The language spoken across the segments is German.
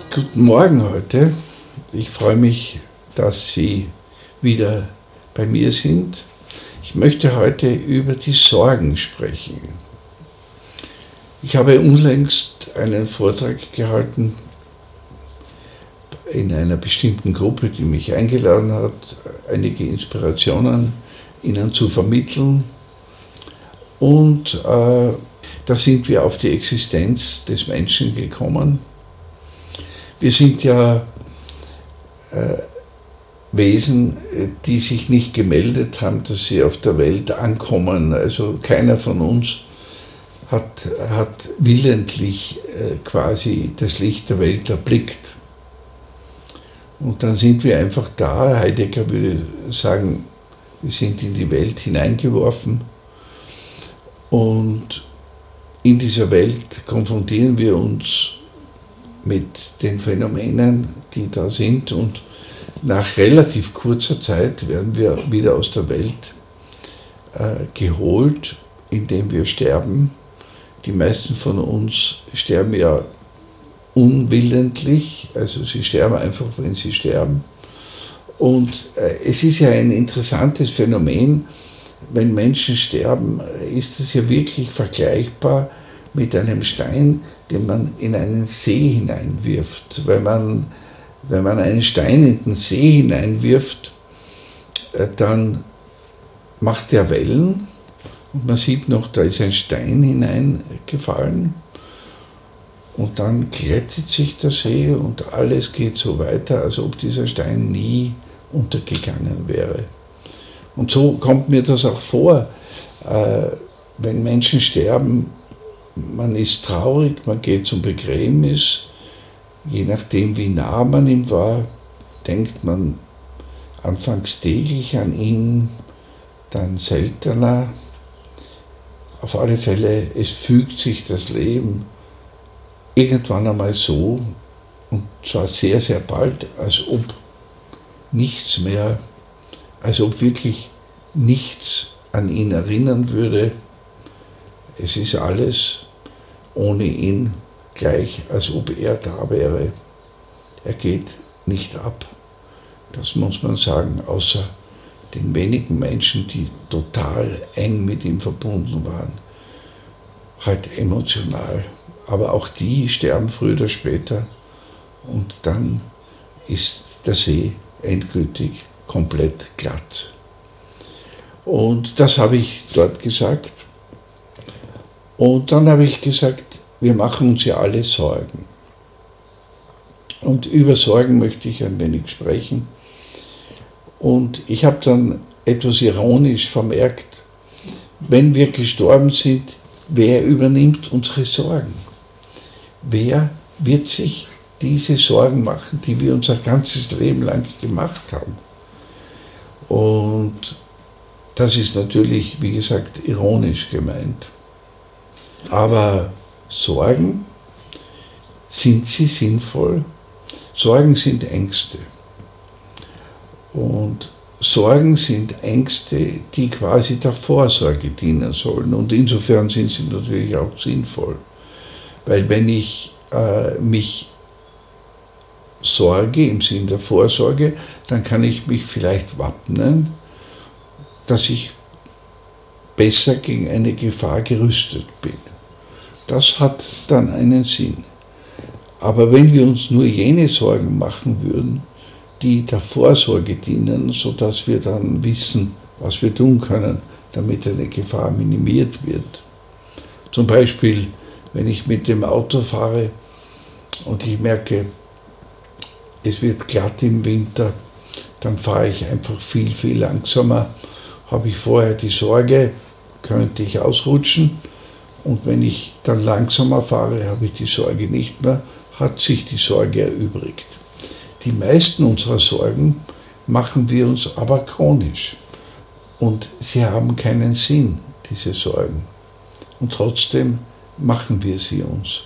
Guten Morgen heute. Ich freue mich, dass Sie wieder bei mir sind. Ich möchte heute über die Sorgen sprechen. Ich habe unlängst einen Vortrag gehalten in einer bestimmten Gruppe, die mich eingeladen hat, einige Inspirationen ihnen zu vermitteln. Und da sind wir auf die Existenz des Menschen gekommen. Wir sind ja Wesen, die sich nicht gemeldet haben, dass sie auf der Welt ankommen. Also keiner von uns hat willentlich quasi das Licht der Welt erblickt. Und dann sind wir einfach da. Heidegger würde sagen, wir sind in die Welt hineingeworfen. Und in dieser Welt konfrontieren wir uns mit den Phänomenen, die da sind, und nach relativ kurzer Zeit werden wir wieder aus der Welt geholt, indem wir sterben. Die meisten von uns sterben ja unwillentlich, also sie sterben einfach, wenn sie sterben. Und es ist ja ein interessantes Phänomen, wenn Menschen sterben, ist es ja wirklich vergleichbar mit einem Stein, den man in einen See hineinwirft. Wenn man einen Stein in den See hineinwirft, dann macht er Wellen und man sieht noch, da ist ein Stein hineingefallen und dann glättet sich der See und alles geht so weiter, als ob dieser Stein nie untergegangen wäre. Und so kommt mir das auch vor, wenn Menschen sterben. Man ist traurig, man geht zum Begräbnis, je nachdem wie nah man ihm war, denkt man anfangs täglich an ihn, dann seltener. Auf alle Fälle, es fügt sich das Leben irgendwann einmal so, und zwar sehr, sehr bald, als ob nichts mehr, als ob wirklich nichts an ihn erinnern würde. Es ist alles ohne ihn gleich, als ob er da wäre. Er geht nicht ab. Das muss man sagen, außer den wenigen Menschen, die total eng mit ihm verbunden waren. Halt emotional. Aber auch die sterben früher oder später. Und dann ist der See endgültig komplett glatt. Und das habe ich dort gesagt. Und dann habe ich gesagt, wir machen uns ja alle Sorgen. Und über Sorgen möchte ich ein wenig sprechen. Und ich habe dann etwas ironisch vermerkt, wenn wir gestorben sind, wer übernimmt unsere Sorgen? Wer wird sich diese Sorgen machen, die wir unser ganzes Leben lang gemacht haben? Und das ist natürlich, wie gesagt, ironisch gemeint. Aber Sorgen, sind sie sinnvoll? Sorgen sind Ängste. Und Sorgen sind Ängste, die quasi der Vorsorge dienen sollen. Und insofern sind sie natürlich auch sinnvoll. Weil wenn ich mich sorge im Sinn der Vorsorge, dann kann ich mich vielleicht wappnen, dass ich besser gegen eine Gefahr gerüstet bin. Das hat dann einen Sinn. Aber wenn wir uns nur jene Sorgen machen würden, die der Vorsorge dienen, sodass wir dann wissen, was wir tun können, damit eine Gefahr minimiert wird. Zum Beispiel, wenn ich mit dem Auto fahre und ich merke, es wird glatt im Winter, dann fahre ich einfach viel, viel langsamer. Habe ich vorher die Sorge, könnte ich ausrutschen. Und wenn ich dann langsamer fahre, habe ich die Sorge nicht mehr, hat sich die Sorge erübrigt. Die meisten unserer Sorgen machen wir uns aber chronisch. Und sie haben keinen Sinn, diese Sorgen. Und trotzdem machen wir sie uns.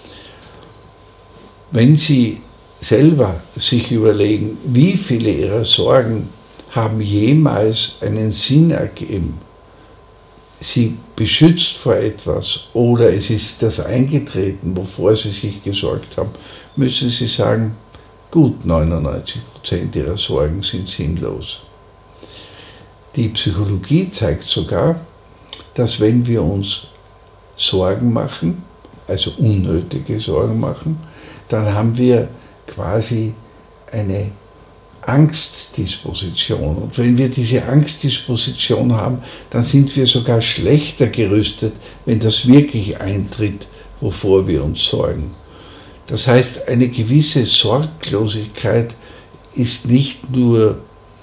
Wenn Sie selber sich überlegen, wie viele Ihrer Sorgen haben jemals einen Sinn ergeben, sie beschützt vor etwas oder es ist das eingetreten, wovor sie sich gesorgt haben, müssen sie sagen, gut 99% ihrer Sorgen sind sinnlos. Die Psychologie zeigt sogar, dass wenn wir uns Sorgen machen, also unnötige Sorgen machen, dann haben wir quasi eine Angstdisposition. Und wenn wir diese Angstdisposition haben, dann sind wir sogar schlechter gerüstet, wenn das wirklich eintritt, wovor wir uns sorgen. Das heißt, eine gewisse Sorglosigkeit ist nicht nur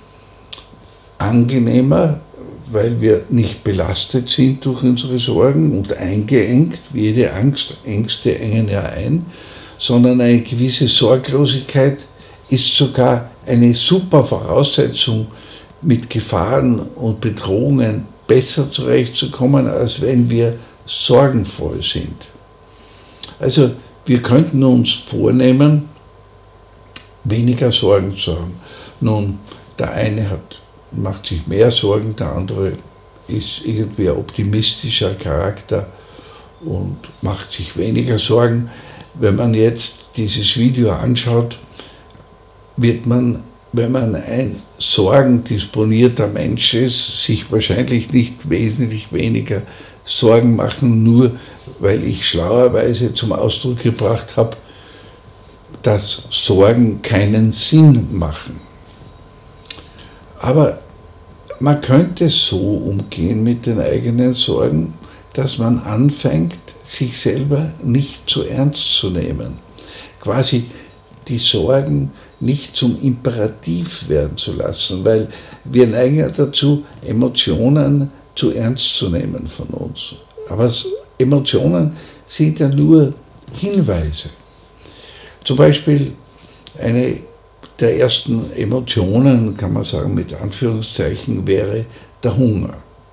angenehmer, weil wir nicht belastet sind durch unsere Sorgen und eingeengt, wie jede Ängste engen ja ein, sondern eine gewisse Sorglosigkeit ist sogar eine super Voraussetzung, mit Gefahren und Bedrohungen besser zurechtzukommen, als wenn wir sorgenvoll sind. Also wir könnten uns vornehmen, weniger Sorgen zu haben. Nun, der eine macht sich mehr Sorgen, der andere ist irgendwie ein optimistischer Charakter und macht sich weniger Sorgen. Wenn man jetzt dieses Video anschaut, wird man, wenn man ein sorgendisponierter Mensch ist, sich wahrscheinlich nicht wesentlich weniger Sorgen machen, nur weil ich schlauerweise zum Ausdruck gebracht habe, dass Sorgen keinen Sinn machen. Aber man könnte so umgehen mit den eigenen Sorgen, dass man anfängt, sich selber nicht zu ernst zu nehmen. Quasi die Sorgen nicht zum Imperativ werden zu lassen, weil wir neigen ja dazu, Emotionen zu ernst zu nehmen von uns. Aber Emotionen sind ja nur Hinweise. Zum Beispiel eine der ersten Emotionen, kann man sagen, mit Anführungszeichen, wäre der Hunger.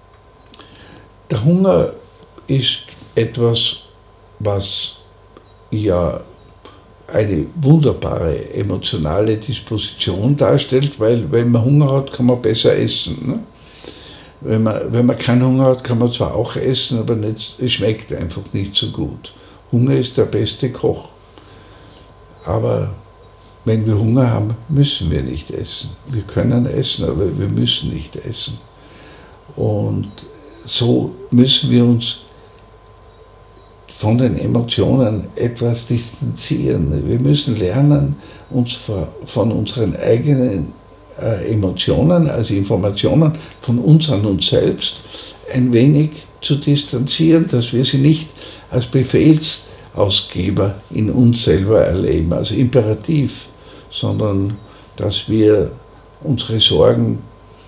Der Hunger ist etwas, was ja eine wunderbare emotionale Disposition darstellt, weil wenn man Hunger hat, kann man besser essen. Ne? Wenn man keinen Hunger hat, kann man zwar auch essen, aber es schmeckt einfach nicht so gut. Hunger ist der beste Koch. Aber wenn wir Hunger haben, müssen wir nicht essen. Wir können essen, aber wir müssen nicht essen. Und so müssen wir uns von den Emotionen etwas distanzieren. Wir müssen lernen, uns von unseren eigenen Emotionen, also Informationen von uns an uns selbst, ein wenig zu distanzieren, dass wir sie nicht als Befehlsausgeber in uns selber erleben, also imperativ, sondern dass wir unsere Sorgen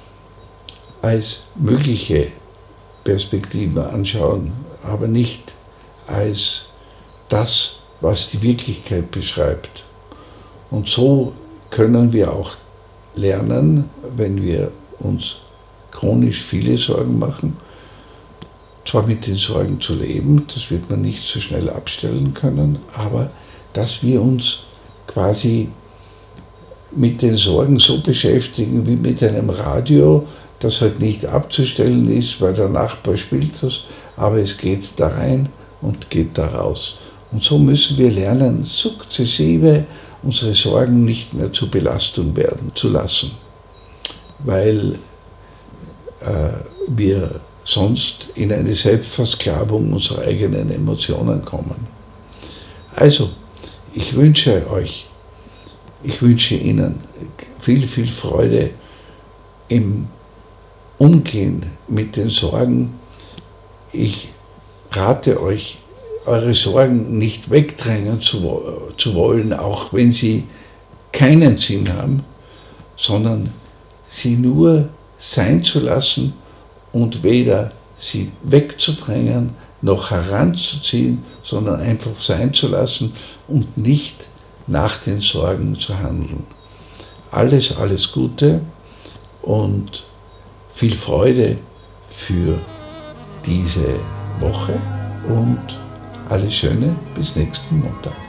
als mögliche Perspektive anschauen, aber nicht als das, was die Wirklichkeit beschreibt. Und so können wir auch lernen, wenn wir uns chronisch viele Sorgen machen, zwar mit den Sorgen zu leben, das wird man nicht so schnell abstellen können, aber dass wir uns quasi mit den Sorgen so beschäftigen wie mit einem Radio, das halt nicht abzustellen ist, weil der Nachbar spielt das, aber es geht da rein und geht da raus. Und so müssen wir lernen, sukzessive unsere Sorgen nicht mehr zur Belastung werden zu lassen, weil wir sonst in eine Selbstversklavung unserer eigenen Emotionen kommen. Also, ich wünsche Ihnen viel, viel Freude im Umgehen mit den Sorgen. Ich rate euch, eure Sorgen nicht wegdrängen zu wollen, auch wenn sie keinen Sinn haben, sondern sie nur sein zu lassen und weder sie wegzudrängen noch heranzuziehen, sondern einfach sein zu lassen und nicht nach den Sorgen zu handeln. Alles Gute und viel Freude für diese Woche und alles Schöne bis nächsten Montag.